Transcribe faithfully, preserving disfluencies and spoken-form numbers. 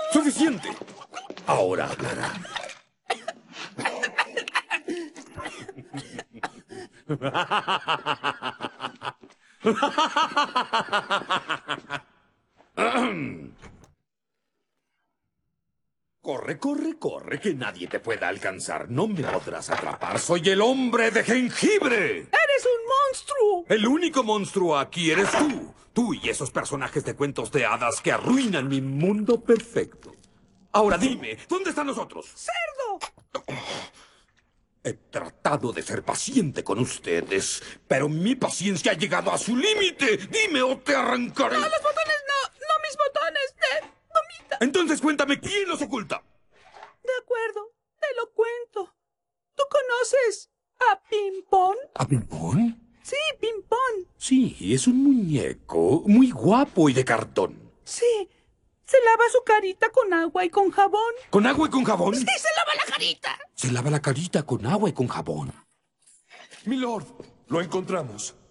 ¡Suficiente! Ahora hablará. Corre, corre, corre, que nadie te pueda alcanzar. No me podrás atrapar. Soy el hombre de jengibre. ¡Eres un monstruo! El único monstruo aquí eres tú. Tú y esos personajes de cuentos de hadas que arruinan mi mundo perfecto. Ahora dime, ¿dónde están los otros? ¡Cerdo! He tratado de ser paciente con ustedes, pero mi paciencia ha llegado a su límite. Dime o te arrancaré. ¡No, los botones no! ¡No mis botones! ¡De gomita! Entonces cuéntame, ¿quién los oculta? De acuerdo, te lo cuento. ¿Tú conoces a Pimpón? ¿A Pimpón? Sí, Pimpón. Sí, es un muñeco muy guapo y de cartón. Sí, se lava su carita con agua y con jabón. ¿Con agua y con jabón? Sí, se lava la carita. Se lava la carita con agua y con jabón. Milord, lo encontramos.